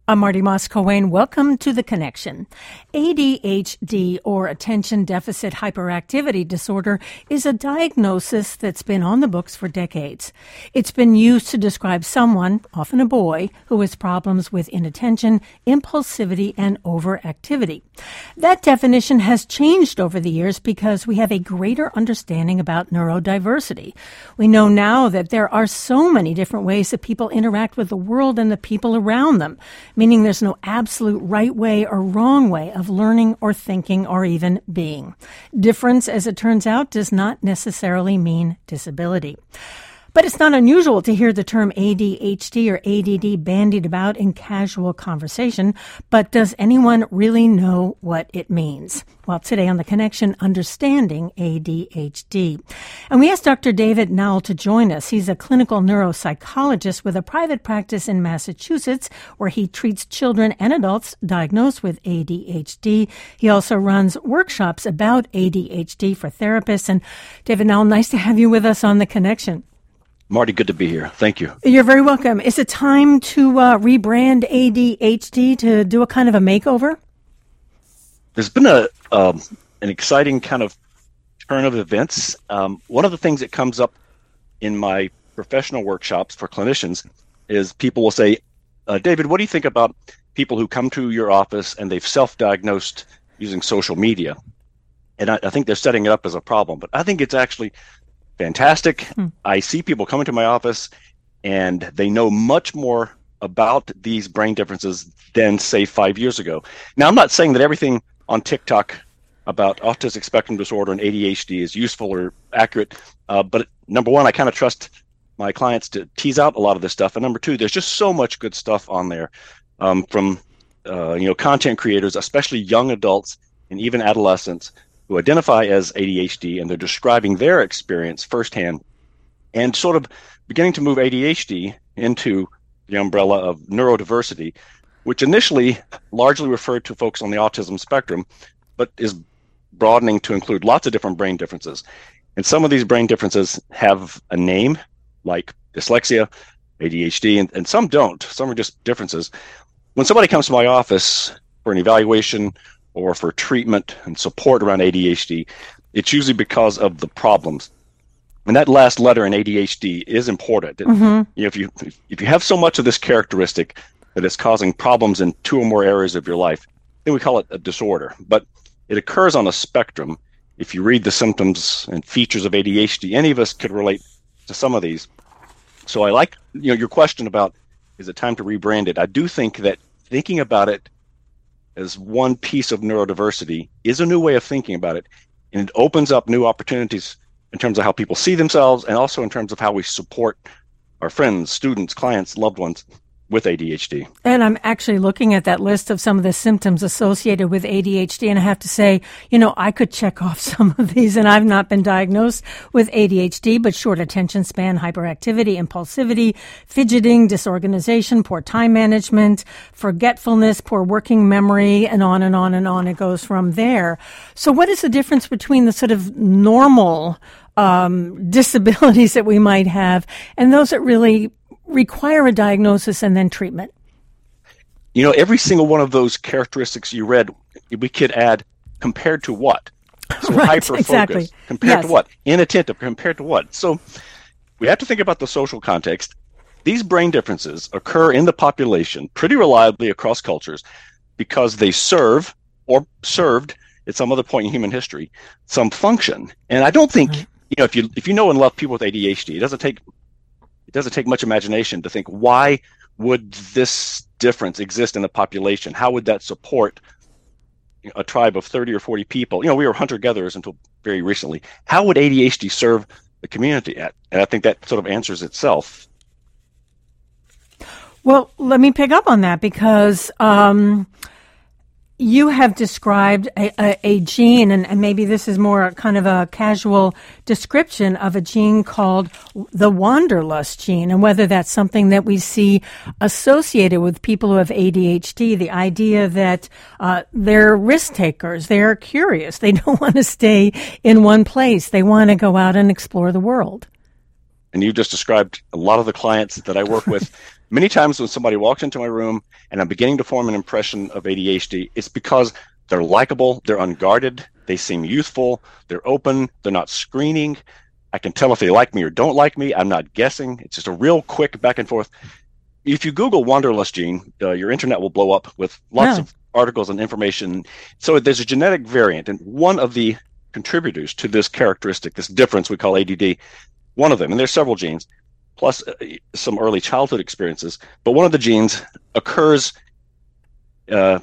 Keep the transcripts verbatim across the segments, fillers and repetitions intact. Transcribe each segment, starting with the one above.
I'm Marty Moss-Coane. Welcome to The Connection. A D H D, or Attention Deficit Hyperactivity Disorder, is a diagnosis that's been on the books for decades. It's been used to describe someone, often a boy, who has problems with inattention, impulsivity, and overactivity. That definition has changed over the years because we have a greater understanding about neurodiversity. We know now that there are so many different ways that people interact with the world and the people around them, meaning there's no absolute right way or wrong way of learning or thinking or even being. Difference, as it turns out, does not necessarily mean disability. But it's not unusual to hear the term A D H D or A D D bandied about in casual conversation, but does anyone really know what it means? Well, today on The Connection, understanding A D H D. And we asked Doctor David Nowell to join us. He's a clinical neuropsychologist with a private practice in Massachusetts where he treats children and adults diagnosed with A D H D. He also runs workshops about A D H D for therapists. And David Nowell, nice to have you with us on The Connection. Marty, good to be here. Thank you. You're very welcome. Is it time to uh, rebrand A D H D, to do a kind of a makeover? There's been a um, an exciting kind of turn of events. Um, one of the things that comes up in my professional workshops for clinicians is people will say, uh, David, what do you think about people who come to your office and they've self-diagnosed using social media? And I, I think they're setting it up as a problem, but I think it's actually fantastic. Hmm. I see people coming to my office and they know much more about these brain differences than, say, five years ago. Now, I'm not saying that everything on TikTok about autistic spectrum disorder and A D H D is useful or accurate, uh, but number one, I kind of trust my clients to tease out a lot of this stuff. And number two, there's just so much good stuff on there um, from uh, you know content creators, especially young adults and even adolescents, who identify as A D H D, and they're describing their experience firsthand and sort of beginning to move A D H D into the umbrella of neurodiversity, which initially largely referred to folks on the autism spectrum, but is broadening to include lots of different brain differences. And some of these brain differences have a name, like dyslexia, A D H D, and, and some don't. Some are just differences. When somebody comes to my office for an evaluation or for treatment and support around A D H D, it's usually because of the problems. And that last letter in A D H D is important. Mm-hmm. You know, if you if you have so much of this characteristic that it's causing problems in two or more areas of your life, then we call it a disorder. But it occurs on a spectrum. If you read the symptoms and features of A D H D, any of us could relate to some of these. So I like you know your question about, is it time to rebrand it? I do think that thinking about it as one piece of neurodiversity is a new way of thinking about it, and it opens up new opportunities in terms of how people see themselves and also in terms of how we support our friends, students, clients, loved ones with A D H D. And I'm actually looking at that list of some of the symptoms associated with A D H D, and I have to say, you know, I could check off some of these, and I've not been diagnosed with A D H D, but short attention span, hyperactivity, impulsivity, fidgeting, disorganization, poor time management, forgetfulness, poor working memory, and on and on and on. It goes from there. So what is the difference between the sort of normal um, disabilities that we might have and those that really require a diagnosis and then treatment? You know, every single one of those characteristics you read, we could add compared to what? So right, hyper-focus, exactly. compared yes. to what? Inattentive, compared to what? So we have to think about the social context. These brain differences occur in the population pretty reliably across cultures because they serve or served at some other point in human history some function. And I don't think, right. you know, if you if you know and love people with A D H D, it doesn't take It doesn't take much imagination to think, why would this difference exist in the population? How would that support a tribe of thirty or forty people? You know, we were hunter-gatherers until very recently. How would A D H D serve the community at? And I think that sort of answers itself. Well, let me pick up on that because um, you have described a, a, a gene, and, and maybe this is more kind of a casual description of a gene called the wanderlust gene, and whether that's something that we see associated with people who have A D H D, the idea that uh, they're risk takers, they're curious, they don't want to stay in one place, they want to go out and explore the world. and you just described a lot of the clients that I work with. Many times when somebody walks into my room and I'm beginning to form an impression of A D H D, it's because they're likable, they're unguarded, they seem youthful, they're open, they're not screening. I can tell if they like me or don't like me. I'm not guessing. It's just a real quick back and forth. If you Google Wanderlust gene, uh, your internet will blow up with lots Yeah. of articles and information. So there's a genetic variant, and one of the contributors to this characteristic, this difference we call A D D, one of them, and there's several genes, plus uh, some early childhood experiences, but one of the genes occurs uh,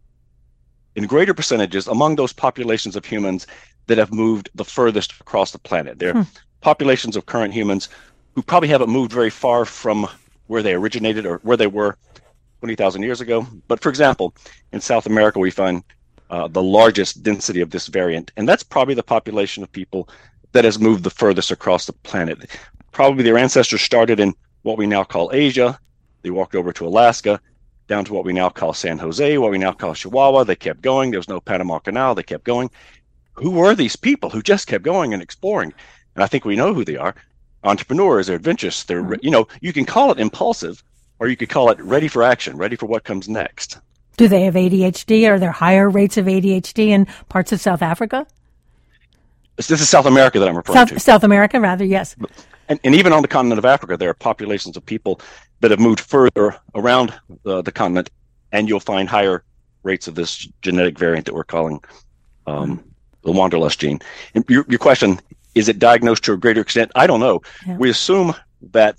in greater percentages among those populations of humans that have moved the furthest across the planet. They're hmm. populations of current humans who probably haven't moved very far from where they originated or where they were twenty thousand years ago. But for example, in South America, we find uh, the largest density of this variant, and that's probably the population of people that has moved the furthest across the planet. Probably their ancestors started in what we now call Asia. They walked over to Alaska, down to what we now call San Jose, what we now call Chihuahua. They kept going. There was no Panama Canal. They kept going. Who were these people who just kept going and exploring? And I think we know who they are. Entrepreneurs, they're adventurous. They're, mm-hmm. you know, you can call it impulsive, or you could call it ready for action, ready for what comes next. Do they have A D H D? Are there higher rates of A D H D in parts of South Africa? This is South America that I'm referring South, to. South America, rather, yes. And, and even on the continent of Africa, there are populations of people that have moved further around uh, the continent, and you'll find higher rates of this genetic variant that we're calling um, the Wanderlust gene. And your, your question, is it diagnosed to a greater extent? I don't know. Yeah. We assume that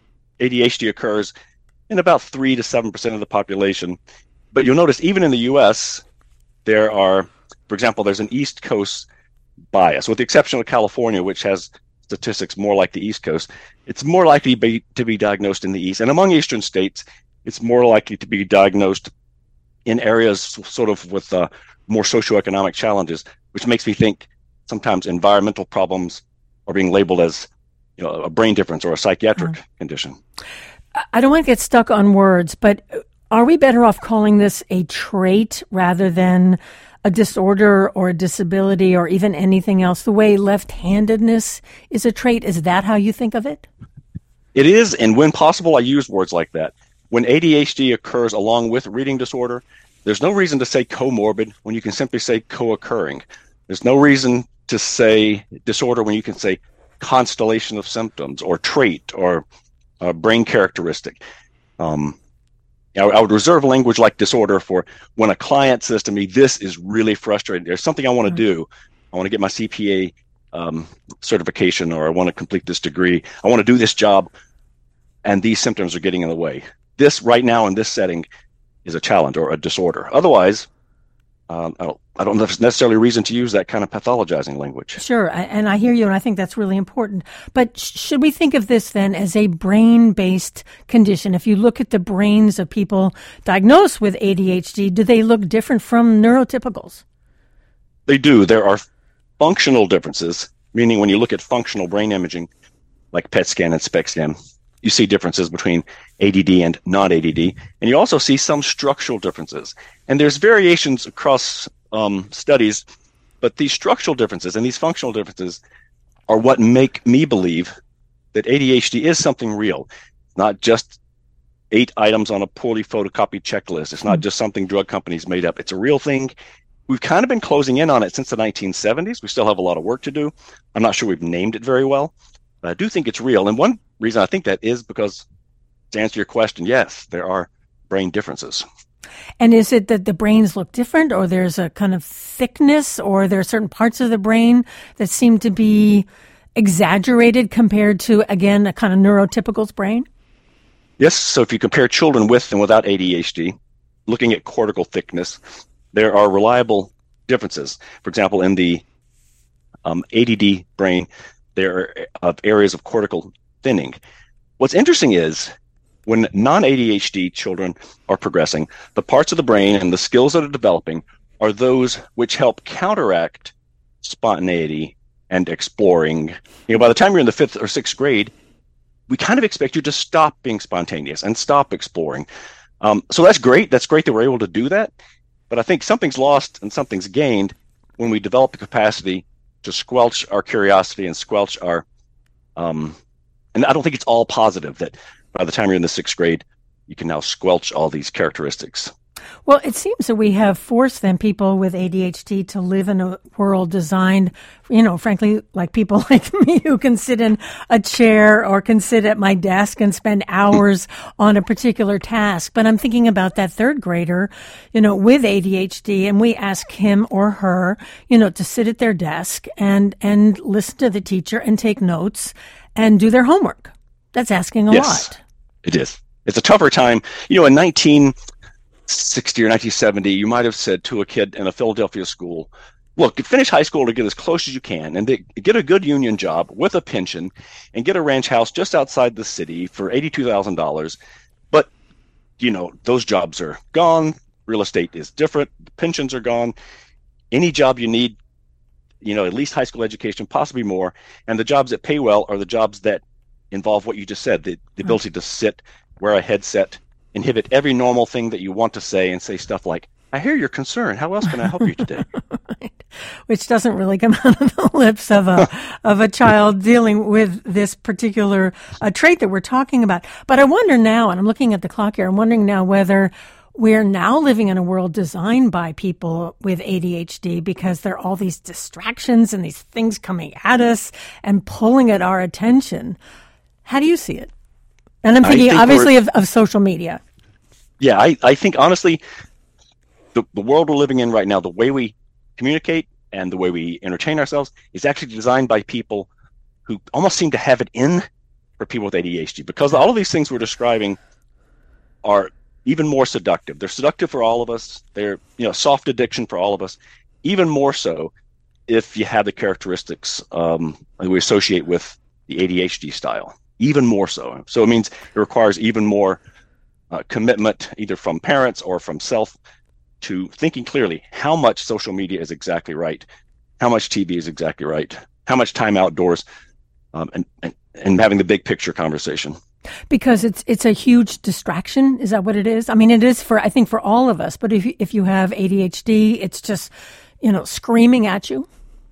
A D H D occurs in about three to seven percent of the population. But you'll notice even in the U S, there are, for example, there's an East Coast bias, with the exception of California, which has statistics more like the East Coast. It's more likely be, to be diagnosed in the East. And among Eastern states, it's more likely to be diagnosed in areas sort of with uh, more socioeconomic challenges, which makes me think sometimes environmental problems are being labeled as, you know, a brain difference or a psychiatric mm. condition. I don't want to get stuck on words, but are we better off calling this a trait rather than a disorder or a disability or even anything else? The way left-handedness is a trait, is that how you think of it? It is, and when possible, I use words like that. When A D H D occurs along with reading disorder, there's no reason to say comorbid when you can simply say co-occurring. There's no reason to say disorder when you can say constellation of symptoms or trait or uh, brain characteristic. Um, I, I would reserve language like disorder for when a client says to me, this is really frustrating. There's something I want to mm-hmm. do. I want to get my C P A um, certification, or I want to complete this degree. I want to do this job, and these symptoms are getting in the way. This right now in this setting is a challenge or a disorder. Otherwise, um, I don't, I don't know if there's necessarily reason to use that kind of pathologizing language. Sure, and I hear you, and I think that's really important. But should we think of this then as a brain-based condition? If you look at the brains of people diagnosed with A D H D, do they look different from neurotypicals? They do. There are functional differences, meaning when you look at functional brain imaging, like P E T scan and SPECT scan, you see differences between A D D and non-A D D, and you also see some structural differences. And there's variations across um, studies, but these structural differences and these functional differences are what make me believe that A D H D is something real. It's not just eight items on a poorly photocopied checklist. It's not just something drug companies made up. It's a real thing. We've kind of been closing in on it since the nineteen seventies. We still have a lot of work to do. I'm not sure we've named it very well, but I do think it's real. And one reason I think that is because, to answer your question, yes, there are brain differences. And is it that the brains look different, or there's a kind of thickness, or there are certain parts of the brain that seem to be exaggerated compared to, again, a kind of neurotypical's brain? Yes. So if you compare children with and without A D H D, looking at cortical thickness, there are reliable differences. For example, in the um, A D D brain, there are uh, areas of cortical thinning. What's interesting is when non-A D H D children are progressing, the parts of the brain and the skills that are developing are those which help counteract spontaneity and exploring. You know, by the time you're in the fifth or sixth grade, we kind of expect you to stop being spontaneous and stop exploring. Um, so that's great. That's great that we're able to do that. But I think something's lost and something's gained when we develop the capacity to squelch our curiosity and squelch our um, and I don't think it's all positive that by the time you're in the sixth grade, you can now squelch all these characteristics. Well, it seems that we have forced then people with A D H D to live in a world designed, you know, frankly, like people like me who can sit in a chair or can sit at my desk and spend hours on a particular task. But I'm thinking about that third grader, you know, with A D H D, and we ask him or her, you know, to sit at their desk and, and listen to the teacher and take notes and do their homework. That's asking a yes, lot. It is. It's a tougher time. You know, in nineteen sixty or nineteen seventy, you might have said to a kid in a Philadelphia school, look, finish high school to get as close as you can and get a good union job with a pension and get a ranch house just outside the city for eighty-two thousand dollars. But, you know, those jobs are gone. Real estate is different. The pensions are gone. Any job you need, you know, at least high school education, possibly more. And the jobs that pay well are the jobs that involve what you just said, the, the ability to sit, wear a headset, inhibit every normal thing that you want to say and say stuff like, I hear you're concerned. How else can I help you today? Right. Which doesn't really come out of the lips of a of a child dealing with this particular uh, trait that we're talking about. But I wonder now, and I'm looking at the clock here, I'm wondering now whether we're now living in a world designed by people with A D H D because there are all these distractions and these things coming at us and pulling at our attention. How do you see it? And I'm thinking, obviously, of, of social media. Yeah, I, I think, honestly, the, the world we're living in right now, the way we communicate and the way we entertain ourselves is actually designed by people who almost seem to have it in for people with A D H D, because all of these things we're describing are even more seductive. They're seductive for all of us. They're, you know, soft addiction for all of us, even more so if you have the characteristics um, that we associate with the A D H D style. Even more so. So it means it requires even more uh, commitment, either from parents or from self, to thinking clearly how much social media is exactly right, how much T V is exactly right, how much time outdoors, um, and, and and having the big picture conversation. Because it's it's a huge distraction. Is that what it is? I mean, it is for, I think, for all of us. But if you, if you have A D H D, it's just, you know, screaming at you.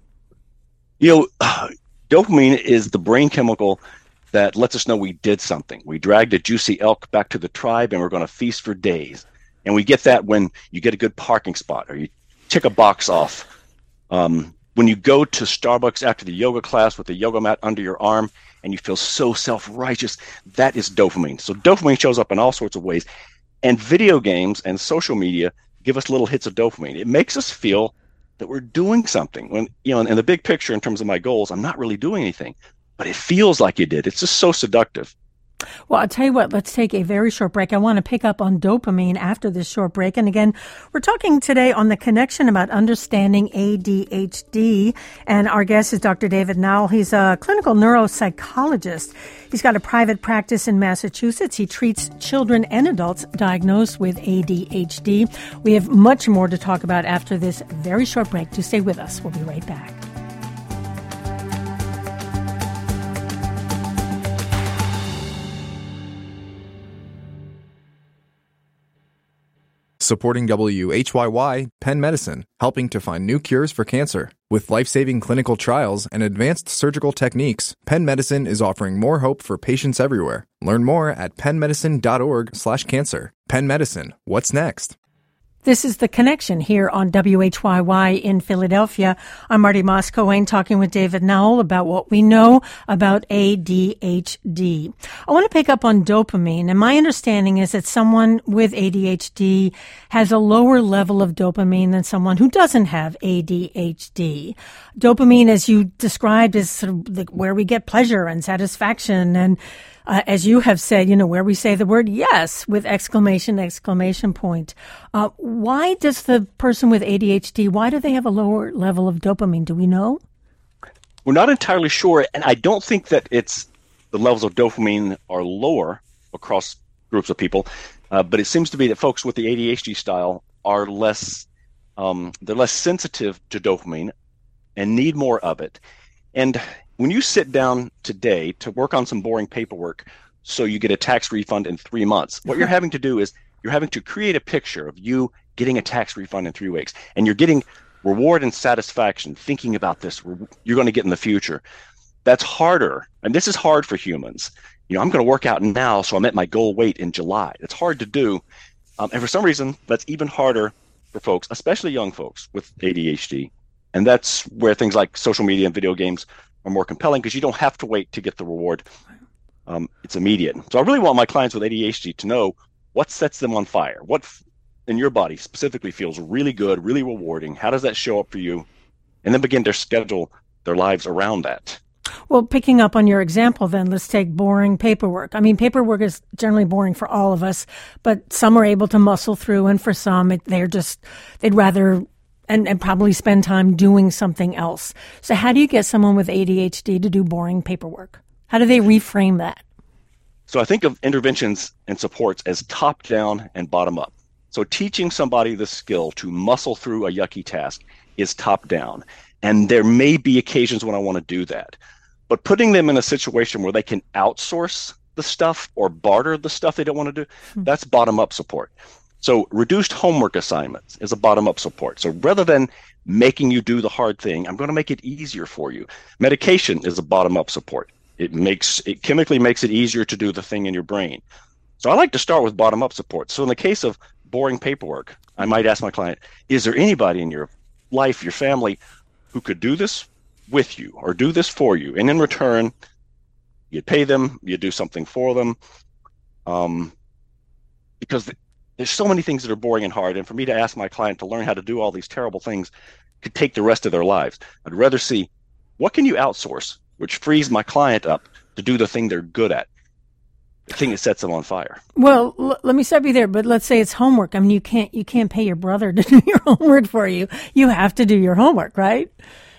You know, uh, dopamine is the brain chemical that lets us know we did something. We dragged a juicy elk back to the tribe and we're going to feast for days. And we get that when you get a good parking spot or you tick a box off. Um, when you go to Starbucks after the yoga class with the yoga mat under your arm and you feel so self-righteous, that is dopamine. So dopamine shows up in all sorts of ways. And video games and social media give us little hits of dopamine. It makes us feel that we're doing something. When, you know, in the big picture, in terms of my goals, I'm not really doing anything. But it feels like you did. It's just so seductive. Well, I'll tell you what, let's take a very short break. I want to pick up on dopamine after this short break. And again, we're talking today on the connection about understanding A D H D. And our guest is Doctor David Nowell. He's a clinical neuropsychologist. He's got a private practice in Massachusetts. He treats children and adults diagnosed with A D H D. We have much more to talk about after this very short break. Do stay with us. We'll be right back. Supporting W H Y Y, Penn Medicine, helping to find new cures for cancer. With life-saving clinical trials and advanced surgical techniques, Penn Medicine is offering more hope for patients everywhere. Learn more at pennmedicine.org slash cancer. Penn Medicine, what's next? This is The Connection here on W H Y Y in Philadelphia. I'm Marty Moss-Coane talking with David Nowell about what we know about A D H D. I want to pick up on dopamine, and my understanding is that someone with A D H D has a lower level of dopamine than someone who doesn't have A D H D. Dopamine, as you described, is sort of the, where we get pleasure and satisfaction, and Uh, as you have said, you know, where we say the word yes with exclamation, exclamation point. Uh, why does the person with A D H D, why do they have a lower level of dopamine? Do we know? We're not entirely sure, and I don't think that it's the levels of dopamine are lower across groups of people, uh, but it seems to be that folks with the A D H D style are less, um, they're less sensitive to dopamine and need more of it. And when you sit down today to work on some boring paperwork so you get a tax refund in three months, what you're having to do is you're having to create a picture of you getting a tax refund in three weeks. And you're getting reward and satisfaction thinking about this, you're going to get in the future. that's harder. And this is hard for humans. You know, I'm going to work out now, so I'm at my goal weight in July. It's hard to do. Um, and for some reason, that's even harder for folks, especially young folks with A D H D. And that's where things like social media and video games are more compelling, because you don't have to wait to get the reward. Um, it's immediate. So I really want my clients with A D H D to know what sets them on fire, what in your body specifically feels really good, really rewarding. How does that show up for you? And then begin to schedule their lives around that. Well, picking up on your example, then let's take boring paperwork. I mean, paperwork is generally boring for all of us, but some are able to muscle through, and for some, it, they're just, they'd rather and, and probably spend time doing something else. So how do you get someone with A D H D to do boring paperwork? How do they reframe that? So I think of interventions and supports as top down and bottom up. So teaching somebody the skill to muscle through a yucky task is top down. And there may be occasions when I want to do that. But putting them in a situation where they can outsource the stuff or barter the stuff they don't want to do, hmm. that's bottom up support. So reduced homework assignments is a bottom up support. So rather than making you do the hard thing, I'm going to make it easier for you. Medication is a bottom up support. It makes it chemically makes it easier to do the thing in your brain. So I like to start with bottom up support. So in the case of boring paperwork, I might ask my client, is there anybody in your life, your family, who could do this with you or do this for you? And in return, you pay them, you do something for them. Um, because there's so many things that are boring and hard. And for me to ask my client to learn how to do all these terrible things could take the rest of their lives. I'd rather see, what can you outsource, which frees my client up to do the thing they're good at, the thing that sets them on fire. Well, l- let me stop you there. But let's say it's homework. I mean, you can't you can't pay your brother to do your homework for you. You have to do your homework, right?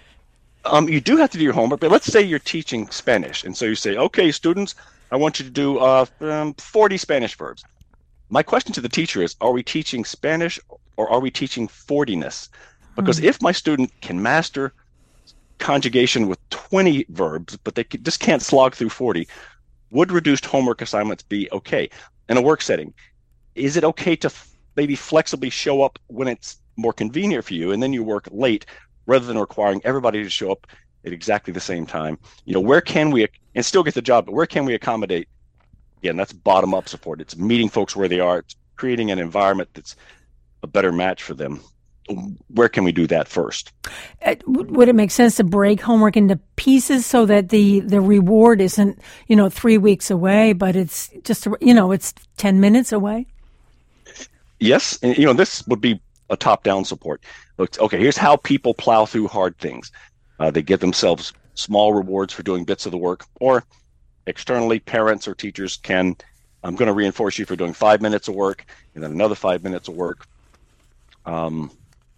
Um, you do have to do your homework. But let's say you're teaching Spanish, and so you say, "Okay, students, I want you to do uh, um, forty Spanish verbs." My question to the teacher is: are we teaching Spanish or are we teaching forty-ness? Because mm-hmm. if my student can master conjugation with twenty verbs, but they just can't slog through forty, would reduced homework assignments be okay? In a work setting, is it okay to f- maybe flexibly show up when it's more convenient for you, and then you work late rather than requiring everybody to show up at exactly the same time? You know, where can we, and still get the job, but where can we accommodate? Again, that's bottom up support. It's meeting folks where they are. It's creating an environment that's a better match for them. Where can we do that first? Uh, would it make sense to break homework into pieces so that the, the reward isn't, you know, three weeks away, but it's just, you know, it's ten minutes away? Yes. And, you know, this would be a top-down support. Look, okay, here's how people plow through hard things. Uh, they give themselves small rewards for doing bits of the work, or externally, parents or teachers can, I'm going to reinforce you for doing five minutes of work and then another five minutes of work. Um,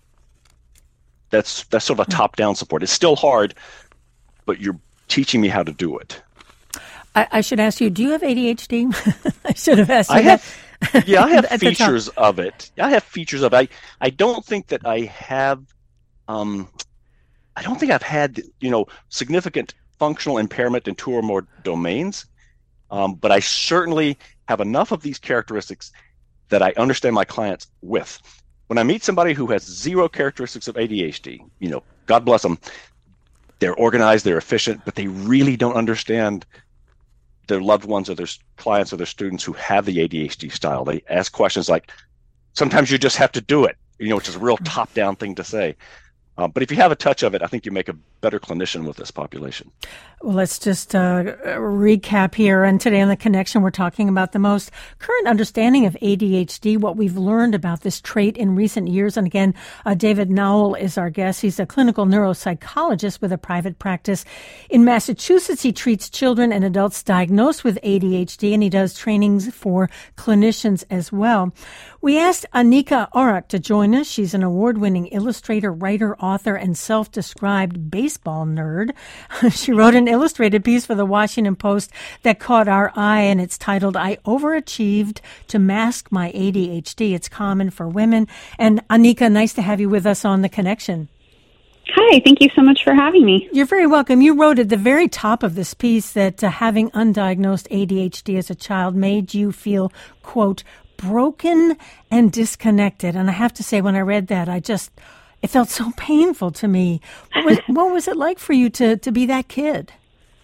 That's that's sort of a top-down support. It's still hard, but you're teaching me how to do it. I, I should ask you, do you have A D H D? I should have asked you I that. Have, yeah, I have features of it. I have features of it. I, I don't think that I have, um, I don't think I've had, you know, significant functional impairment in two or more domains, um, but I certainly have enough of these characteristics that I understand my clients with. When I meet somebody who has zero characteristics of A D H D, you know, God bless them, they're organized, they're efficient, but they really don't understand their loved ones or their clients or their students who have the A D H D style. They ask questions like, sometimes you just have to do it, you know, which is a real top-down thing to say. Um, but if you have a touch of it, I think you make a better clinician with this population. Well, let's just uh, recap here. And today on The Connection, we're talking about the most current understanding of A D H D, what we've learned about this trait in recent years. And again, uh, David Nowell is our guest. He's a clinical neuropsychologist with a private practice in Massachusetts. He treats children and adults diagnosed with A D H D, and he does trainings for clinicians as well. We asked Anika Auroch to join us. She's an award-winning illustrator, writer, author, and self-described baseball nerd. She wrote an illustrated piece for the Washington Post that caught our eye, and it's titled, "I Overachieved to Mask My A D H D. It's Common for Women." And Anika, nice to have you with us on The Connection. Hi, thank you so much for having me. You're very welcome. You wrote at the very top of this piece that uh, having undiagnosed A D H D as a child made you feel, quote, broken and disconnected. And I have to say, when I read that, I just, it felt so painful to me. What was, what was it like for you to, to be that kid?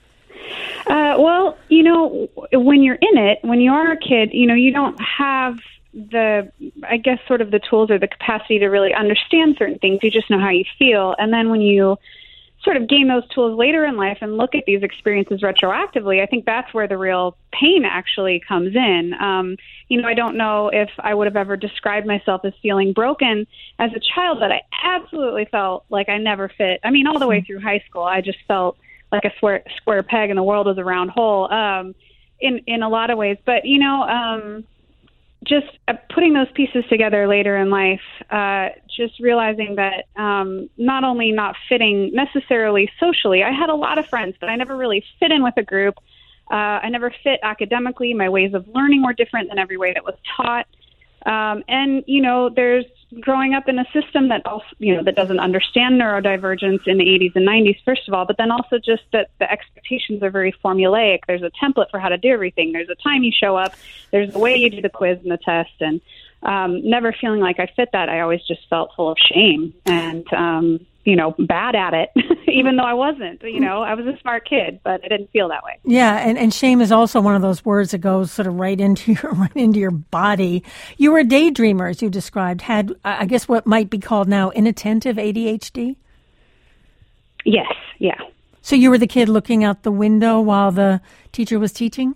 Uh, well, you know, when you're in it, when you are a kid, you know, you don't have the, I guess, sort of the tools or the capacity to really understand certain things. You just know how you feel. And then when you sort of gain those tools later in life and look at these experiences retroactively, I think that's where the real pain actually comes in. Um, you know, I don't know if I would have ever described myself as feeling broken as a child, but I absolutely felt like I never fit. I mean, all the way through high school, I just felt like a square, square peg and the world was a round hole um, in, in a lot of ways. But, you know, um, just uh, putting those pieces together later in life, uh, just realizing that um, not only not fitting necessarily socially, I had a lot of friends, but I never really fit in with a group. Uh, I never fit academically. My ways of learning were different than every way that was taught. Um, and, you know, there's growing up in a system that also, you know, that doesn't understand neurodivergence in the eighties and nineties, first of all, but then also just that the expectations are very formulaic. There's a template for how to do everything. There's a time you show up. There's the way you do the quiz and the test. And um, never feeling like I fit that, I always just felt full of shame and, um, you know, bad at it, even though I wasn't. You know, I was a smart kid, but I didn't feel that way. Yeah, and, and shame is also one of those words that goes sort of right into your right into your body. You were a daydreamer, as you described, had, I guess, what might be called now inattentive A D H D? Yes, yeah. So you were the kid looking out the window while the teacher was teaching?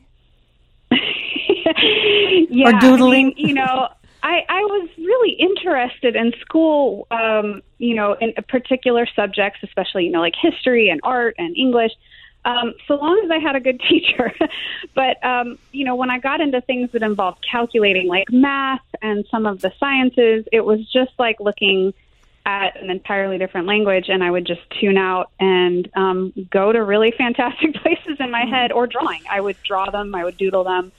Yeah, or doodling? I mean, you know, I, I was really interested in school, um, you know, in particular subjects, especially, you know, like history and art and English, um, so long as I had a good teacher. But, um, you know, when I got into things that involved calculating, like math and some of the sciences, it was just like looking at an entirely different language, and I would just tune out and um, go to really fantastic places in my head, or drawing. I would draw them, I would doodle them.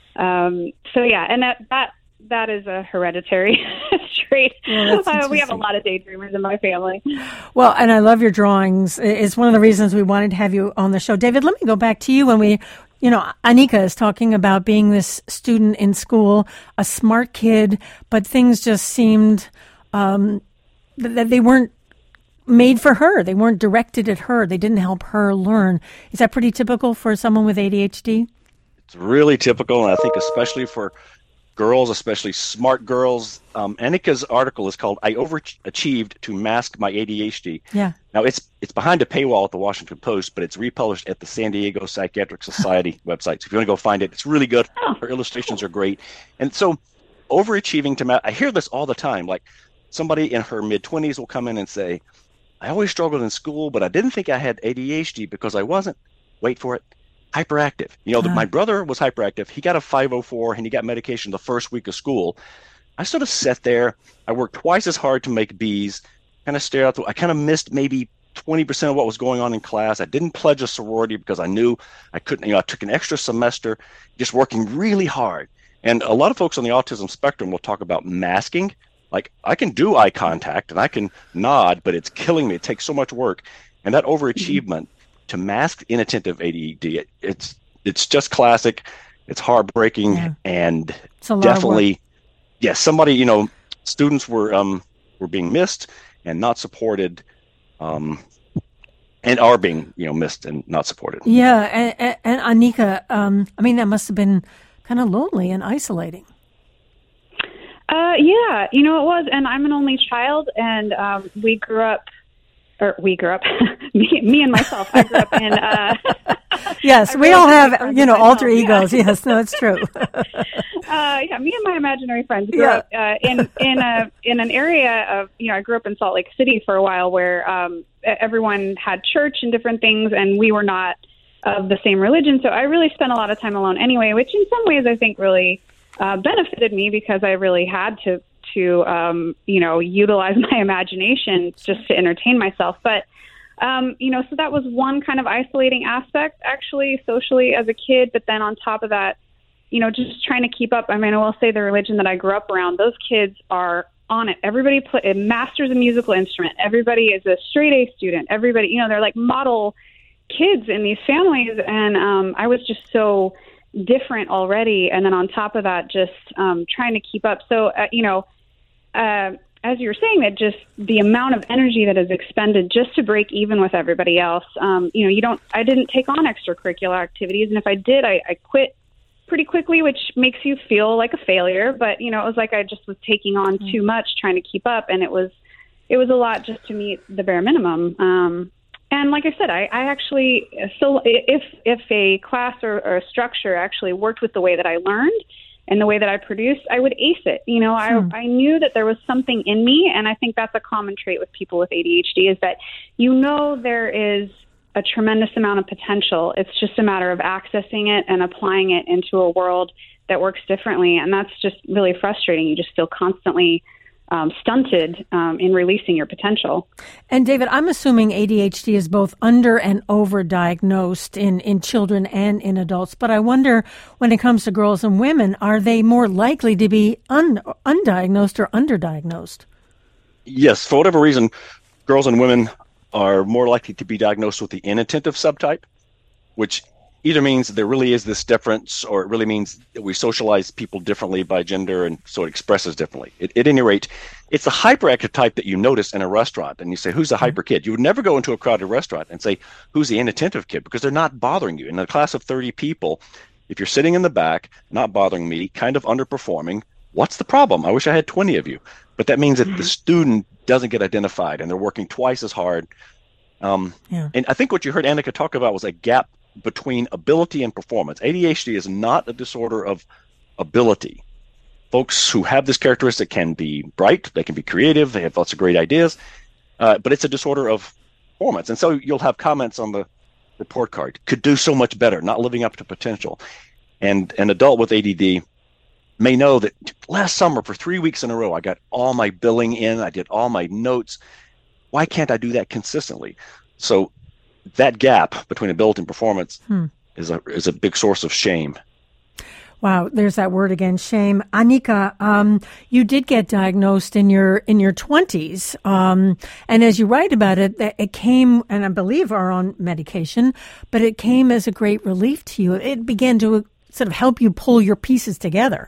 Um, so, yeah, and that, that That is a hereditary trait. Yeah, uh, we have a lot of daydreamers in my family. Well, and I love your drawings. It's one of the reasons we wanted to have you on the show. David, let me go back to you when we, you know, Anika is talking about being this student in school, a smart kid, but things just seemed um, that they weren't made for her. They weren't directed at her. They didn't help her learn. Is that pretty typical for someone with A D H D? It's really typical, and I think especially for girls, especially smart girls. Um, Annika's article is called "I Overachieved to Mask My A D H D." Yeah. Now, it's it's behind a paywall at the Washington Post, but it's republished at the San Diego Psychiatric Society website. So if you want to go find it, it's really good. Oh. Her illustrations are great. And so overachieving to mask, I hear this all the time. Like somebody in her mid-twenties will come in and say, I always struggled in school, but I didn't think I had A D H D because I wasn't, wait for it, hyperactive. You know, uh. my brother was hyperactive. He got a five oh four and he got medication the first week of school. I sort of sat there. I worked twice as hard to make B's, kind of stared out. The, I kind of missed maybe twenty percent of what was going on in class. I didn't pledge a sorority because I knew I couldn't, you know, I took an extra semester just working really hard. And a lot of folks on the autism spectrum will talk about masking. Like, I can do eye contact and I can nod, but it's killing me. It takes so much work. And that overachievement mm-hmm. to mask inattentive A D D, it, it's it's just classic. It's heartbreaking. Yeah. And definitely, yes, yeah, somebody, you know, students were um were being missed and not supported, um, and are being, you know, missed and not supported. Yeah, and, and, and Anika, um, I mean, that must have been kind of lonely and isolating. Uh, yeah, you know, it was, and I'm an only child, and um, we grew up, or we grew up, me, me and myself, I grew up in... Uh, yes, we all have, you know, alter egos. Yeah. Yes, no, it's true. uh, yeah, me and my imaginary friends grew yeah. up uh, in, in, a, in an area of, you know, I grew up in Salt Lake City for a while where um, everyone had church and different things, and we were not of the same religion, so I really spent a lot of time alone anyway, which in some ways I think really... Uh, benefited me because I really had to, to um, you know, utilize my imagination just to entertain myself. But, um, you know, so that was one kind of isolating aspect, actually, socially as a kid. But then on top of that, you know, just trying to keep up. I mean, I will say the religion that I grew up around, those kids are on it. Everybody play, masters a musical instrument. Everybody is a straight A student. Everybody, you know, they're like model kids in these families. And um, I was just so... different already, and then on top of that, just um, trying to keep up. So, uh, you know, uh, as you were saying, that just the amount of energy that is expended just to break even with everybody else. Um, you know, you don't. I didn't take on extracurricular activities, and if I did, I, I quit pretty quickly, which makes you feel like a failure. But you know, it was like I just was taking on too much, trying to keep up, and it was it was a lot just to meet the bare minimum. Um, and like I said, I, I actually so if if a class or, or a structure actually worked with the way that I learned and the way that I produced, I would ace it. You know, Hmm. I I knew that there was something in me, and I think that's a common trait with people with A D H D is that you know there is a tremendous amount of potential. It's just a matter of accessing it and applying it into a world that works differently, and that's just really frustrating. You just feel constantly um, stunted um, in releasing your potential. And David, I'm assuming A D H D is both under and over diagnosed in, in children and in adults. But I wonder, when it comes to girls and women, are they more likely to be un, undiagnosed or underdiagnosed? Yes, for whatever reason, girls and women are more likely to be diagnosed with the inattentive subtype, which either means that there really is this difference, or it really means that we socialize people differently by gender, and so it expresses differently. At, at any rate, it's a hyperactive type that you notice in a restaurant, and you say, who's the hyper kid? You would never go into a crowded restaurant and say, who's the inattentive kid? Because they're not bothering you. In a class of thirty people, if you're sitting in the back, not bothering me, kind of underperforming, what's the problem? I wish I had twenty of you. But that means that the student doesn't get identified, and they're working twice as hard. Um, Yeah. And I think what you heard Annika talk about was a gap between ability and performance. A D H D is not a disorder of ability. Folks who have this characteristic can be bright, they can be creative, they have lots of great ideas, uh, but it's a disorder of performance. And so you'll have comments on the report card, could do so much better, not living up to potential. And an adult with A D D may know that last summer for three weeks in a row, I got all my billing in, I did all my notes. Why can't I do that consistently? So that gap between ability and performance Hmm. is a is a big source of shame. Wow, there's that word again, shame. Annika, um, you did get diagnosed in your in your twenties, um, and as you write about it, that it came, and I believe are on medication, but it came as a great relief to you. It began to sort of help you pull your pieces together.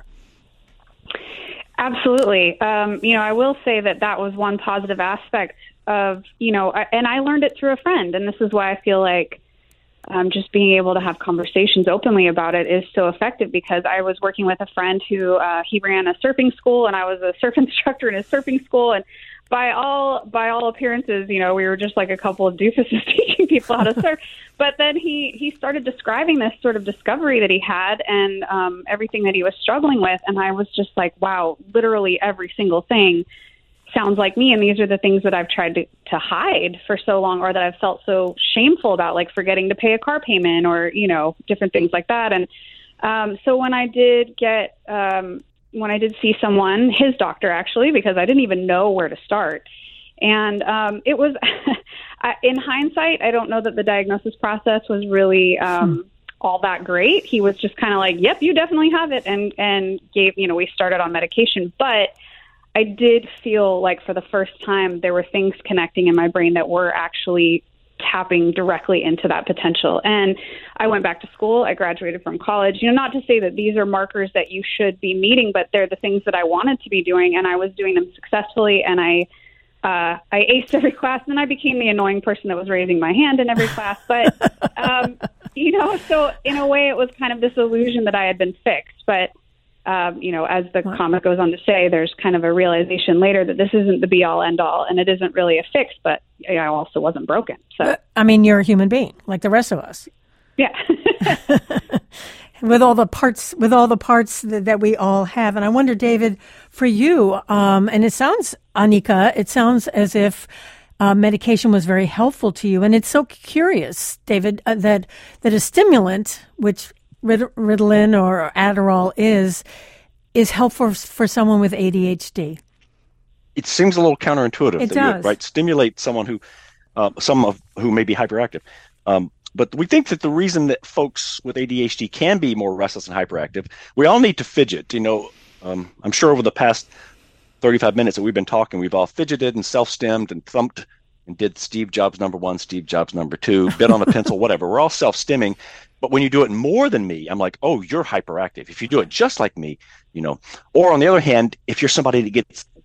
Absolutely. Um, you know, I will say that that was one positive aspect of, you know, I, and I learned it through a friend. And this is why I feel like um, just being able to have conversations openly about it is so effective, because I was working with a friend who uh, he ran a surfing school, and I was a surf instructor in his surfing school. And by all by all appearances, you know, we were just like a couple of doofuses teaching people how to surf. But then he, he started describing this sort of discovery that he had, and um, everything that he was struggling with. And I was just like, wow, literally every single thing sounds like me. And these are the things that I've tried to, to hide for so long, or that I've felt so shameful about, like forgetting to pay a car payment, or, you know, different things like that. And um, so when I did get, um, when I did see someone, his doctor actually, because I didn't even know where to start. And um, it was, in hindsight, I don't know that the diagnosis process was really um, hmm. all that great. He was just kind of like, yep, you definitely have it. And, and gave, you know, we started on medication. But I did feel like for the first time, there were things connecting in my brain that were actually tapping directly into that potential. And I went back to school. I graduated from college. You know, not to say that these are markers that you should be meeting, but they're the things that I wanted to be doing, and I was doing them successfully. And I, uh, I aced every class, and then I became the annoying person that was raising my hand in every class. But, um, you know, so in a way, it was kind of this illusion that I had been fixed. But Um, you know, as the wow. comic goes on to say, there's kind of a realization later that this isn't the be-all, end-all, and it isn't really a fix, but I also wasn't broken. So, I mean, you're a human being, like the rest of us. Yeah. with all the parts, with all the parts that, that we all have. And I wonder, David, for you, um, and it sounds, Annika, it sounds as if uh, medication was very helpful to you. And it's so curious, David, uh, that that a stimulant, which Ritalin or Adderall is, is helpful for someone with A D H D. It seems a little counterintuitive. It that does. You, right? Stimulate someone who, uh, some of who may be hyperactive. Um, but we think that the reason that folks with A D H D can be more restless and hyperactive, we all need to fidget. You know, um, I'm sure over the past thirty-five minutes that we've been talking, we've all fidgeted and self-stimmed and thumped and did Steve Jobs number one, Steve Jobs number two, bit on a pencil, whatever. We're all self-stimming. But when you do it more than me, I'm like, oh, you're hyperactive. If you do it just like me, you know. Or on the other hand, if you're somebody that gets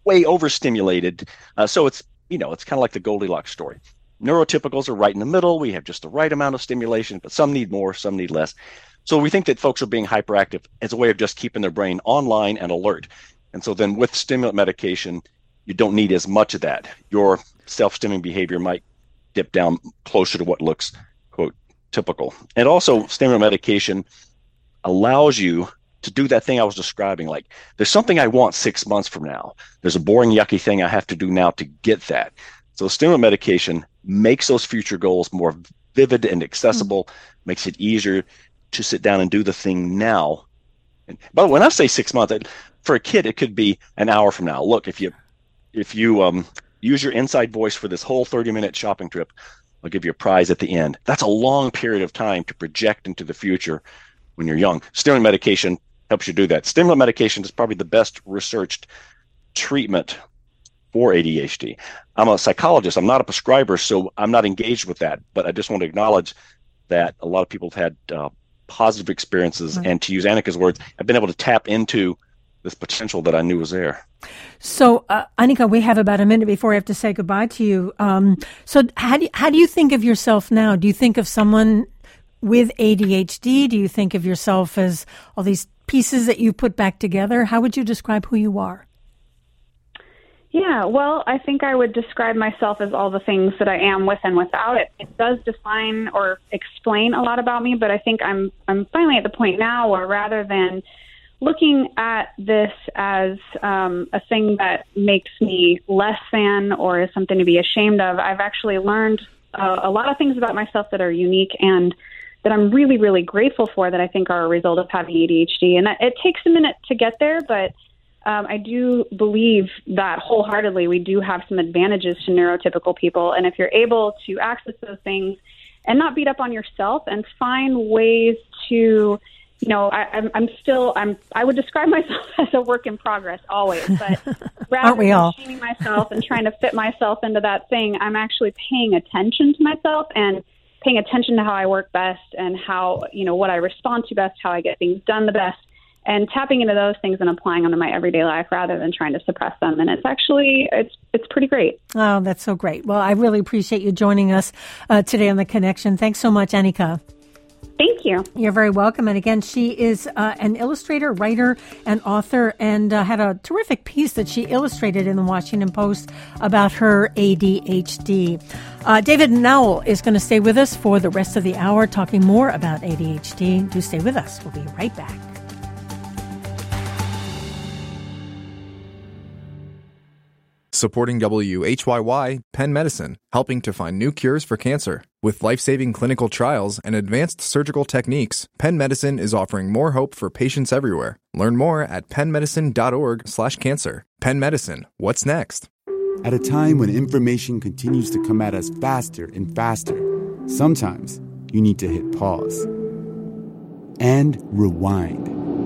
way overstimulated. Uh, so it's, you know, it's kind of like the Goldilocks story. Neurotypicals are right in the middle. We have just the right amount of stimulation, but some need more, some need less. So we think that folks are being hyperactive as a way of just keeping their brain online and alert. And so then with stimulant medication, you don't need as much of that. Your self-stimming behavior might dip down closer to what looks, quote, typical. And also stimulant medication allows you to do that thing I was describing. Like, there's something I want six months from now. There's a boring, yucky thing I have to do now to get that. So stimulant medication makes those future goals more vivid and accessible, mm-hmm. makes it easier to sit down and do the thing now. And, but when I say six months, for a kid, it could be an hour from now. Look, if you if you um, use your inside voice for this whole thirty-minute shopping trip, I'll give you a prize at the end. That's a long period of time to project into the future when you're young. Stimulant medication helps you do that. Stimulant medication is probably the best researched treatment for A D H D. I'm a psychologist. I'm not a prescriber, so I'm not engaged with that. But I just want to acknowledge that a lot of people have had uh, positive experiences, mm-hmm. and to use Annika's words, I've been able to tap into this potential that I knew was there. So, uh, Annika, we have about a minute before I have to say goodbye to you. Um, so how do you, how do you think of yourself now? Do you think of someone with A D H D? Do you think of yourself as all these pieces that you put back together? How would you describe who you are? Yeah, well, I think I would describe myself as all the things that I am with and without it. It does define or explain a lot about me, but I think I'm I'm finally at the point now where rather than looking at this as um, a thing that makes me less than or is something to be ashamed of, I've actually learned uh, a lot of things about myself that are unique and that I'm really, really grateful for that I think are a result of having A D H D. And it takes a minute to get there, but Um, I do believe that wholeheartedly we do have some advantages to neurotypical people. And if you're able to access those things and not beat up on yourself and find ways to, you know, I, I'm, I'm still, I'm, I would describe myself as a work in progress always, but rather Aren't we than all? shaming myself and trying to fit myself into that thing, I'm actually paying attention to myself and paying attention to how I work best and how, you know, what I respond to best, how I get things done the best. And tapping into those things and applying them to my everyday life rather than trying to suppress them. And it's actually, it's it's pretty great. Oh, that's so great. Well, I really appreciate you joining us uh, today on The Connection. Thanks so much, Annika. Thank you. You're very welcome. And again, she is uh, an illustrator, writer, and author, and uh, had a terrific piece that she illustrated in the Washington Post about her A D H D. Uh, David Nowell is going to stay with us for the rest of the hour, talking more about A D H D. Do stay with us. We'll be right back. Supporting W H Y Y, Penn Medicine, helping to find new cures for cancer. With life-saving clinical trials and advanced surgical techniques, Penn Medicine is offering more hope for patients everywhere. Learn more at pennmedicine.org slash cancer. Penn Medicine, what's next? At a time when information continues to come at us faster and faster, sometimes you need to hit pause and rewind.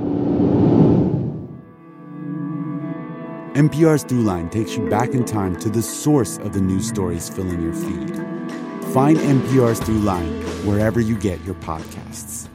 N P R's Throughline takes you back in time to the source of the news stories filling your feed. Find N P R's Throughline wherever you get your podcasts.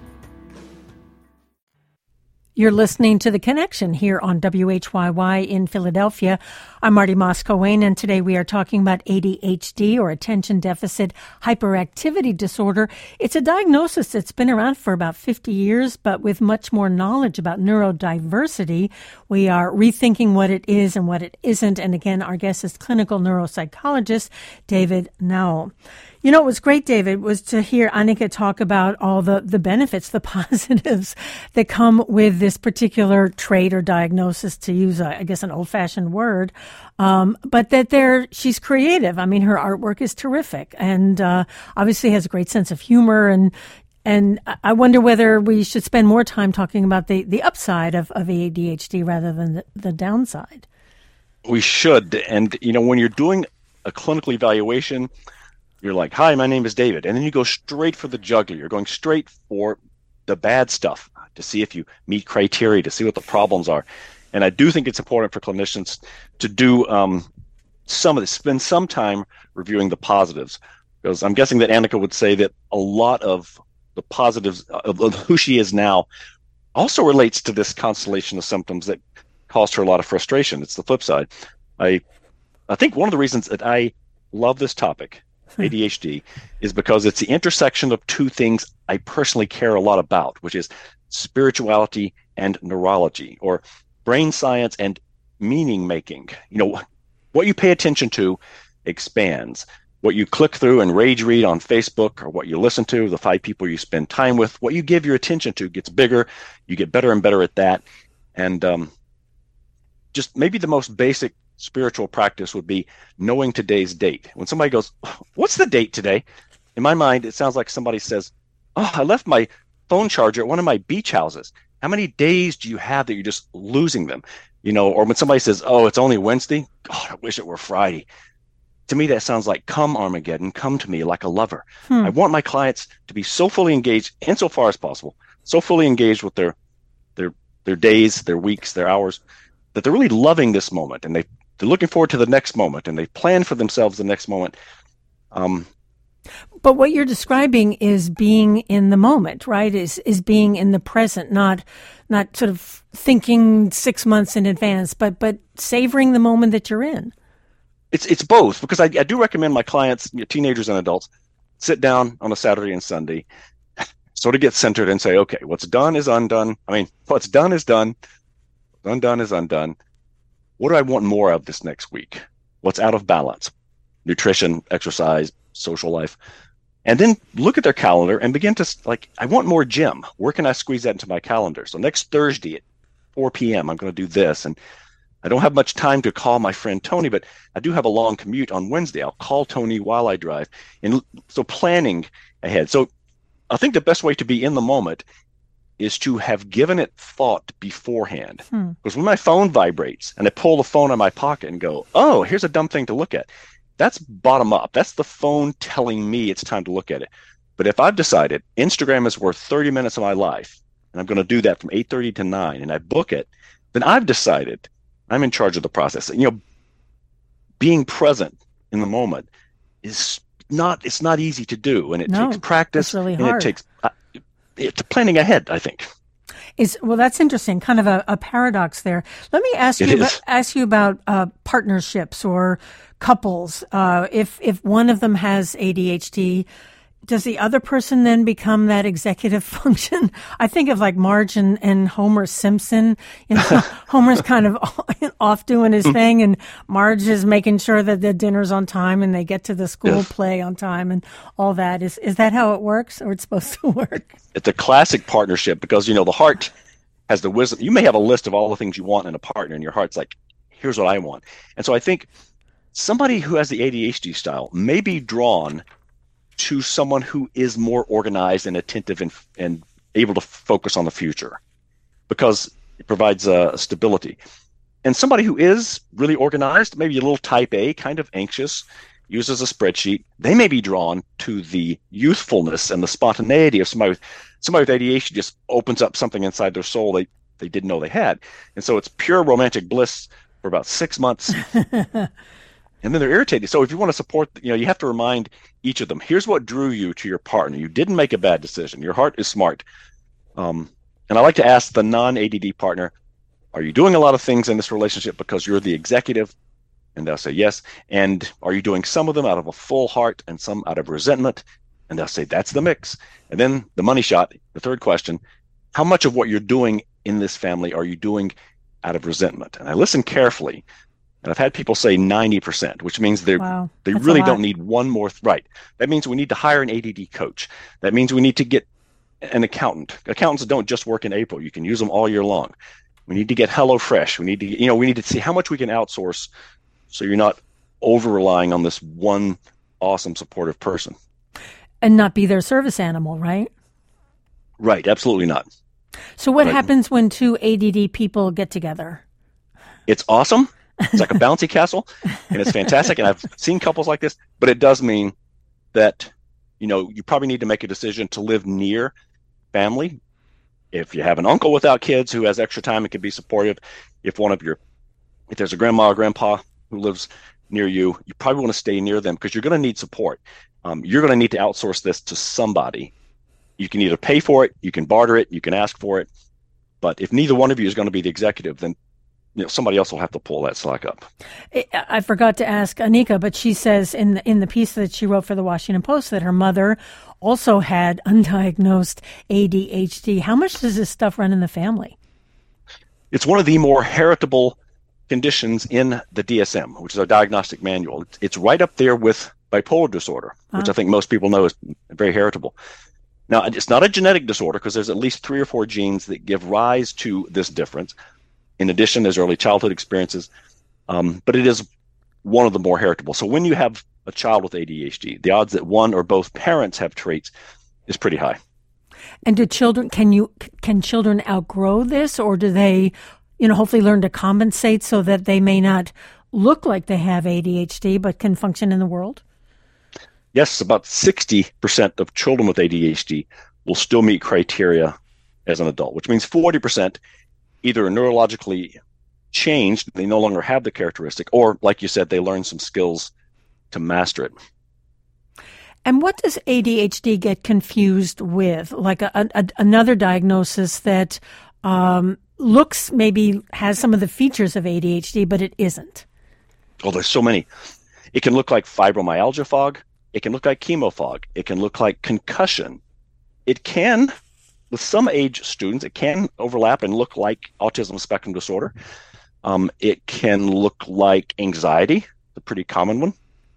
You're listening to The Connection here on W H Y Y in Philadelphia. I'm Marty Moscowane, and today we are talking about A D H D, or Attention Deficit Hyperactivity Disorder. It's a diagnosis that's been around for about fifty years, but with much more knowledge about neurodiversity, we are rethinking what it is and what it isn't. And again, our guest is clinical neuropsychologist David Nowell. You know, it was great, David, was to hear Annika talk about all the, the benefits, the positives that come with this particular trait or diagnosis, to use, a, I guess, an old-fashioned word, um, but that there she's creative. I mean, her artwork is terrific and uh, obviously has a great sense of humor. And and I wonder whether we should spend more time talking about the, the upside of, of A D H D rather than the, the downside. We should. And, you know, when you're doing a clinical evaluation, you're like, hi, my name is David. And then you go straight for the jugular. You're going straight for the bad stuff to see if you meet criteria, to see what the problems are. And I do think it's important for clinicians to do um, some of this, spend some time reviewing the positives. Because I'm guessing that Annika would say that a lot of the positives of, of who she is now also relates to this constellation of symptoms that caused her a lot of frustration. It's the flip side. I I think one of the reasons that I love this topic, A D H D, is because it's the intersection of two things I personally care a lot about, which is spirituality and neurology, or brain science and meaning making. You know, what you pay attention to expands. What you click through and rage read on Facebook, or what you listen to, the five people you spend time with, what you give your attention to gets bigger. You get better and better at that. And um, just maybe the most basic spiritual practice would be knowing today's date. When somebody goes, "What's the date today?" In my mind, it sounds like somebody says, "Oh, I left my phone charger at one of my beach houses. How many days do you have that you're just losing them?" You know, or when somebody says, "Oh, it's only Wednesday. God, I wish it were Friday." To me, that sounds like, "Come, Armageddon, come to me like a lover." Hmm. I want my clients to be so fully engaged, insofar as possible, so fully engaged with their their their days, their weeks, their hours, that they're really loving this moment, and they they're looking forward to the next moment, and they plan for themselves the next moment. Um, but what you're describing is being in the moment, right? Is is being in the present, not not sort of thinking six months in advance, but but savoring the moment that you're in. It's it's both, because I, I do recommend my clients, you know, teenagers and adults, sit down on a Saturday and Sunday, sort of get centered and say, okay, what's done is undone. I mean, what's done is done. What's undone is undone. What do I want more of this next week? What's out of balance? Nutrition, exercise, social life. And then look at their calendar and begin to, like, I want more gym. Where can I squeeze that into my calendar? So next Thursday at four p.m., I'm going to do this. And I don't have much time to call my friend Tony, but I do have a long commute on Wednesday. I'll call Tony while I drive. And so planning ahead. So I think the best way to be in the moment is to have given it thought beforehand. Hmm. Because when my phone vibrates and I pull the phone out of my pocket and go, oh, here's a dumb thing to look at, that's bottom up. That's the phone telling me it's time to look at it. But if I've decided Instagram is worth thirty minutes of my life, and I'm going to do that from eight thirty to nine, and I book it, then I've decided I'm in charge of the process. You know, being present in the moment is not, it's not easy to do. And it no, takes practice. It's really and hard. it takes, uh, it's planning ahead, I think. Is, well, that's interesting. Kind of a, a paradox there. Let me ask It you, is. about, ask you about, uh, partnerships or couples. Uh, if, if one of them has A D H D, does the other person then become that executive function? I think of like Marge and, and Homer Simpson. You know, Homer's kind of off doing his thing, and Marge is making sure that the dinner's on time and they get to the school Yes. play on time and all that. Is is that how it works, or it's supposed to work? It's a classic partnership because, you know, the heart has the wisdom. You may have a list of all the things you want in a partner, and your heart's like, here's what I want. And so I think somebody who has the A D H D style may be drawn to someone who is more organized and attentive and and able to focus on the future, because it provides uh, stability. And somebody who is really organized, maybe a little type A, kind of anxious, uses a spreadsheet, they may be drawn to the youthfulness and the spontaneity of somebody with somebody with A D H D. Just opens up something inside their soul they, they didn't know they had. And so it's pure romantic bliss for about six months. And then they're irritated. So if you want to support, you know, you have to remind each of them, here's what drew you to your partner. You didn't make a bad decision. Your heart is smart. Um, and I like to ask the non-A D D partner, are you doing a lot of things in this relationship because you're the executive? And they'll say yes. And are you doing some of them out of a full heart and some out of resentment? And they'll say that's the mix. And then the money shot, the third question, how much of what you're doing in this family are you doing out of resentment? And I listen carefully. And I've had people say ninety percent, which means they Wow, they that's really a lot. don't need one more. Th- right. That means we need to hire an A D D coach. That means we need to get an accountant. Accountants don't just work in April. You can use them all year long. We need to get HelloFresh. We need to, you know, we need to see how much we can outsource so you're not over relying on this one awesome supportive person. And not be their service animal, right? Right. Absolutely not. So what Right. happens when two A D D people get together? It's awesome. It's like a bouncy castle, and it's fantastic. And I've seen couples like this, but it does mean that, you know, you probably need to make a decision to live near family. If you have an uncle without kids who has extra time, it can be supportive. If one of your, if there's a grandma or grandpa who lives near you, you probably want to stay near them because you're going to need support. Um, you're going to need to outsource this to somebody. You can either pay for it, you can barter it, you can ask for it. But if neither one of you is going to be the executive, then you know, somebody else will have to pull that slack up. I forgot to ask Anika, but she says in the, in the piece that she wrote for the Washington Post that her mother also had undiagnosed A D H D. How much does this stuff run in the family? It's one of the more heritable conditions in the D S M, which is our diagnostic manual. It's, it's right up there with bipolar disorder, which uh-huh. I think most people know is very heritable. Now, it's not a genetic disorder because there's at least three or four genes that give rise to this difference. In addition, there's early childhood experiences, um, but it is one of the more heritable. So when you have a child with A D H D, the odds that one or both parents have traits is pretty high. And do children, can you, can children outgrow this, or do they, you know, hopefully learn to compensate so that they may not look like they have A D H D, but can function in the world? Yes, about sixty percent of children with A D H D will still meet criteria as an adult, which means forty percent either are neurologically changed, they no longer have the characteristic, or, like you said, they learn some skills to master it. And what does A D H D get confused with? Like a, a, another diagnosis that um, looks, maybe has some of the features of A D H D, but it isn't. Oh, there's so many. It can look like fibromyalgia fog. It can look like chemo fog. It can look like concussion. It can, with some age students, it can overlap and look like autism spectrum disorder. Um, it can look like anxiety, a pretty common one.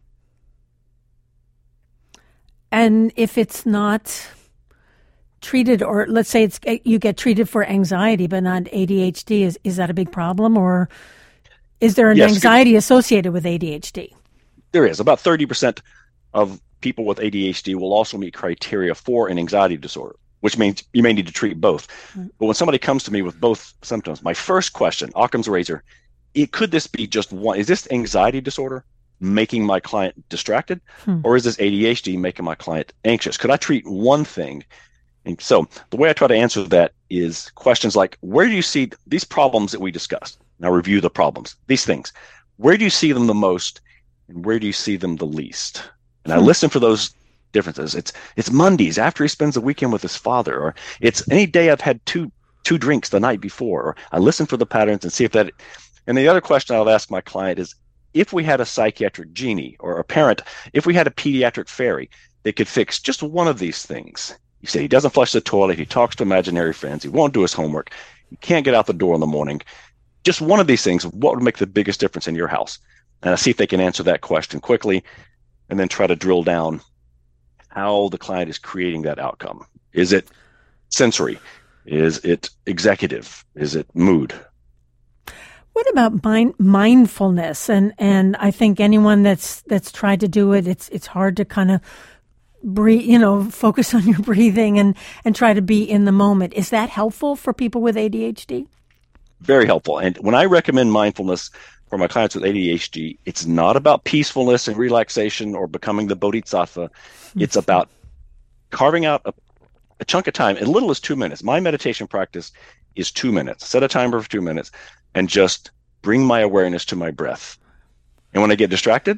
And if it's not treated, or let's say it's you get treated for anxiety but not A D H D, is, is that a big problem? Or is there an yes, anxiety associated with A D H D? There is. About thirty percent of people with A D H D will also meet criteria for an anxiety disorder, which means you may need to treat both. Mm-hmm. But when somebody comes to me with both symptoms, my first question, Occam's razor, it, could this be just one? Is this anxiety disorder making my client distracted? Hmm. Or is this A D H D making my client anxious? Could I treat one thing? And so the way I try to answer that is questions like, where do you see these problems that we discussed? Now review the problems, these things. Where do you see them the most, and where do you see them the least? And I listen for those differences. It's it's Mondays after he spends the weekend with his father, or it's any day I've had two two drinks the night before. Or I listen for the patterns and see if that. And the other question I'll ask my client is, if we had a psychiatric genie or a parent, if we had a pediatric fairy that could fix just one of these things. You say he doesn't flush the toilet, he talks to imaginary friends, he won't do his homework, he can't get out the door in the morning. Just one of these things, what would make the biggest difference in your house? And I see if they can answer that question quickly, and then try to drill down how the client is creating that outcome. Is it sensory? Is it executive? Is it mood? What about mind, mindfulness? And and I think anyone that's that's tried to do it, it's it's hard to kind of breathe, you know, focus on your breathing and and try to be in the moment. Is that helpful for people with A D H D? Very helpful. And when I recommend mindfulness for my clients with A D H D, it's not about peacefulness and relaxation or becoming the bodhisattva. Mm-hmm. It's about carving out a, a chunk of time, as little as two minutes. My meditation practice is two minutes. Set a timer for two minutes and just bring my awareness to my breath. And when I get distracted,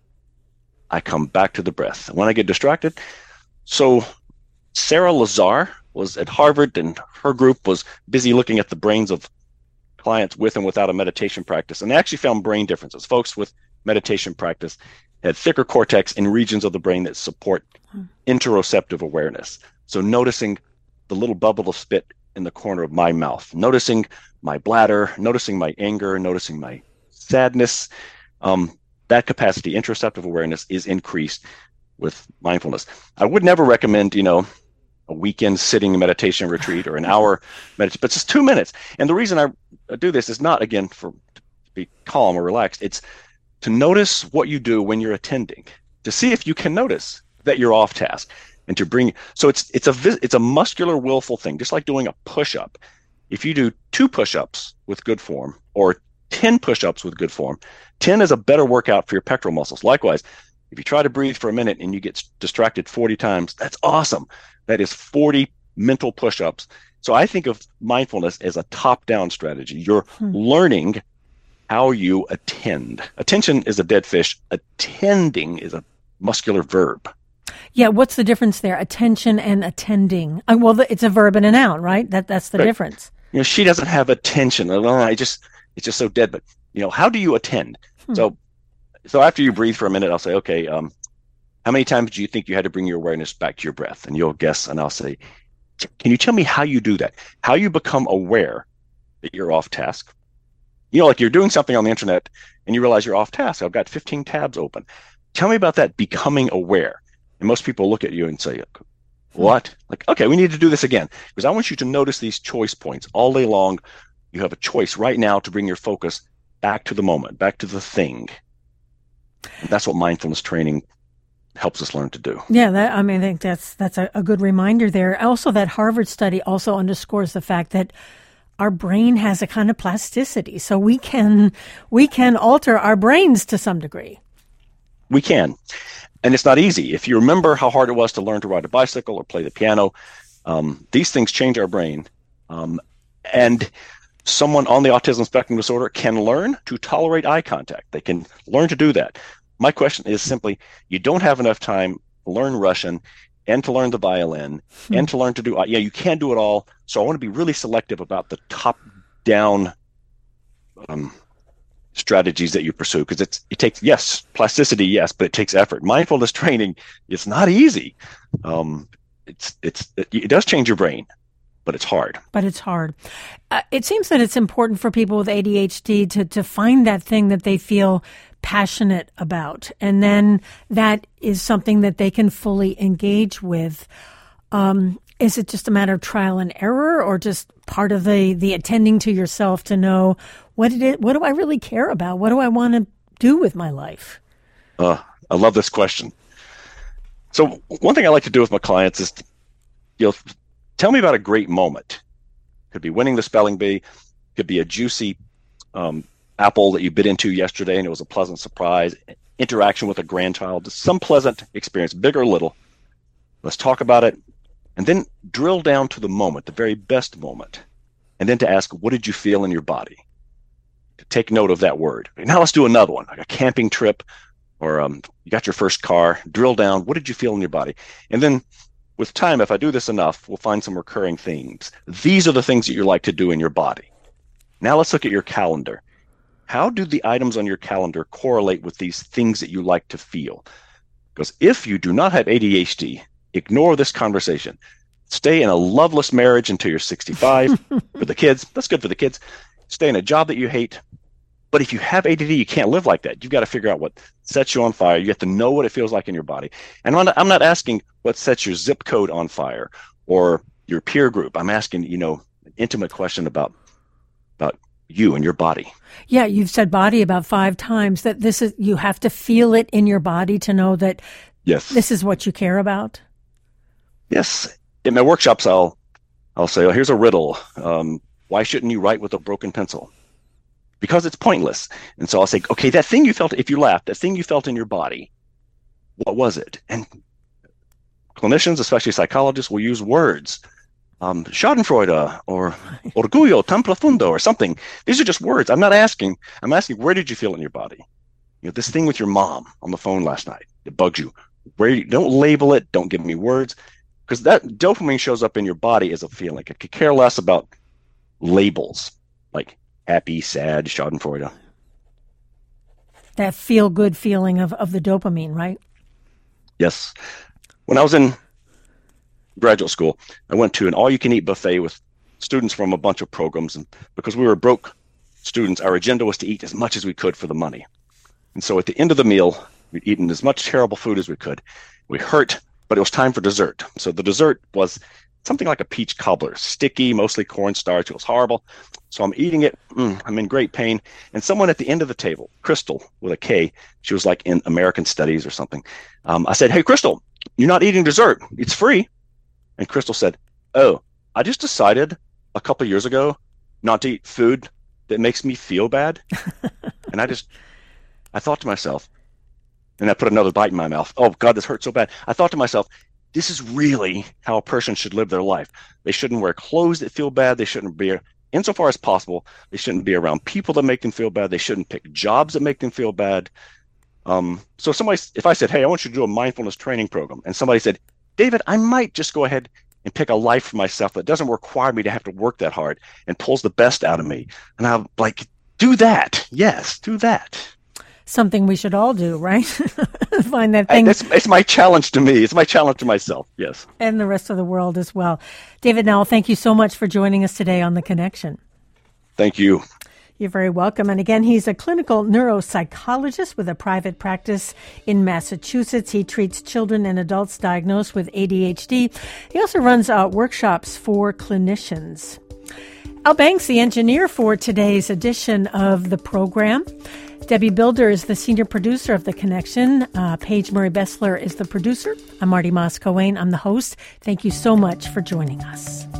I come back to the breath. And when I get distracted, so Sarah Lazar was at Harvard, and her group was busy looking at the brains of clients with and without a meditation practice. And they actually found brain differences. Folks with meditation practice had thicker cortex in regions of the brain that support interoceptive awareness. So noticing the little bubble of spit in the corner of my mouth, noticing my bladder, noticing my anger, noticing my sadness, um, that capacity, interoceptive awareness, is increased with mindfulness. I would never recommend, you know, a weekend sitting meditation retreat or an hour meditation, but just two minutes. And the reason I do this is not, again, for to be calm or relaxed. It's to notice what you do when you're attending, to see if you can notice that you're off task, and to bring. So it's it's a it's a muscular, willful thing, just like doing a push-up. If you do two push-ups with good form or ten push-ups with good form, ten is a better workout for your pectoral muscles. Likewise, if you try to breathe for a minute and you get distracted forty times, that's awesome. That is forty mental push-ups. So I think of mindfulness as a top-down strategy. You're hmm. learning how you attend. Attention is a dead fish. Attending is a muscular verb. Yeah, what's the difference there? Attention and attending. Uh, well, it's a verb and a noun, right? That that's the right. difference. You know, she doesn't have attention. I just it's just so dead. But, you know, how do you attend? Hmm. So, so after you breathe for a minute, I'll say, okay, um, how many times do you think you had to bring your awareness back to your breath? And you'll guess, and I'll say, can you tell me how you do that? How you become aware that you're off task? You know, like you're doing something on the internet and you realize you're off task. I've got fifteen tabs open. Tell me about that becoming aware. And most people look at you and say, what? Like, okay, we need to do this again, because I want you to notice these choice points all day long. You have a choice right now to bring your focus back to the moment, back to the thing. And that's what mindfulness training helps us learn to do. Yeah, that, I mean, I think that's that's a, a good reminder there. Also, that Harvard study also underscores the fact that our brain has a kind of plasticity, so we can we can alter our brains to some degree. We can. And it's not easy. If you remember how hard it was to learn to ride a bicycle or play the piano, um, these things change our brain. Um, and someone on the autism spectrum disorder can learn to tolerate eye contact. They can learn to do that. My question is simply, you don't have enough time to learn Russian and to learn the violin hmm. and to learn to do, yeah, you can't do it all. So I want to be really selective about the top-down um strategies that you pursue, because it's it takes yes plasticity yes but it takes effort. Mindfulness training, it's not easy. um it's it's it, it does change your brain, but it's hard but it's hard uh, it seems that it's important for people with A D H D to to find that thing that they feel passionate about, and then that is something that they can fully engage with. Um is it just a matter of trial and error, or just part of the the attending to yourself to know what it is, what do I really care about? What do I want to do with my life? Uh, I love this question. So one thing I like to do with my clients is, you know, tell me about a great moment. Could be winning the spelling bee, could be a juicy um, apple that you bit into yesterday and it was a pleasant surprise, interaction with a grandchild, some pleasant experience, big or little. Let's talk about it. And then drill down to the moment, the very best moment. And then to ask, what did you feel in your body? To take note of that word. Now let's do another one, like a camping trip, or um, you got your first car. Drill down, what did you feel in your body? And then with time, if I do this enough, we'll find some recurring themes. These are the things that you like to do in your body. Now let's look at your calendar. How do the items on your calendar correlate with these things that you like to feel? Because if you do not have A D H D, ignore this conversation. Stay in a loveless marriage until you're sixty-five. For the kids, that's good for the kids. Stay in a job that you hate. But if you have A D D, you can't live like that. You've got to figure out what sets you on fire. You have to know what it feels like in your body. And I'm not, I'm not asking what sets your zip code on fire or your peer group. I'm asking, you know, an intimate question about about you and your body. Yeah, you've said body about five times. That this is, you have to feel it in your body to know that yes, this is what you care about. Yes. In my workshops, I'll I'll say, oh, here's a riddle. Um, why shouldn't you write with a broken pencil? Because it's pointless. And so I'll say, okay, that thing you felt, if you laughed, that thing you felt in your body, what was it? And clinicians, especially psychologists, will use words. Um, Schadenfreude or orgullo tan profundo or something. These are just words. I'm not asking. I'm asking, where did you feel it in your body? You know, this thing with your mom on the phone last night, it bugs you. Where you, don't label it. Don't give me words. Because that dopamine shows up in your body as a feeling. It could care less about labels like happy, sad, Schadenfreude. That feel-good feeling of, of the dopamine, right? Yes. When I was in graduate school, I went to an all-you-can-eat buffet with students from a bunch of programs. And because we were broke students, our agenda was to eat as much as we could for the money. And so at the end of the meal, we'd eaten as much terrible food as we could. We hurt, but it was time for dessert. So the dessert was something like a peach cobbler, sticky, mostly cornstarch. It was horrible. So I'm eating it. Mm, I'm in great pain. And someone at the end of the table, Crystal with a K, she was like in American Studies or something. Um, I said, hey, Crystal, you're not eating dessert. It's free. And Crystal said, oh, I just decided a couple of years ago not to eat food that makes me feel bad. And I just, I thought to myself, and I put another bite in my mouth. Oh, God, this hurts so bad. I thought to myself, this is really how a person should live their life. They shouldn't wear clothes that feel bad. They shouldn't be, insofar as possible, they shouldn't be around people that make them feel bad. They shouldn't pick jobs that make them feel bad. Um, so somebody, if I said, hey, I want you to do a mindfulness training program, and somebody said, David, I might just go ahead and pick a life for myself that doesn't require me to have to work that hard and pulls the best out of me. And I'm like, do that. Yes, do that. Something we should all do, right? Find that I, thing. that's, it's my challenge to me. It's my challenge to myself, yes. And the rest of the world as well. David Nowell, thank you so much for joining us today on The Connection. Thank you. You're very welcome. And again, he's a clinical neuropsychologist with a private practice in Massachusetts. He treats children and adults diagnosed with A D H D. He also runs uh, workshops for clinicians. Al Banks, the engineer for today's edition of the program. Debbie Builder is the senior producer of The Connection. Uh, Paige Murray Bessler is the producer. I'm Marty Moss-Coane. I'm the host. Thank you so much for joining us.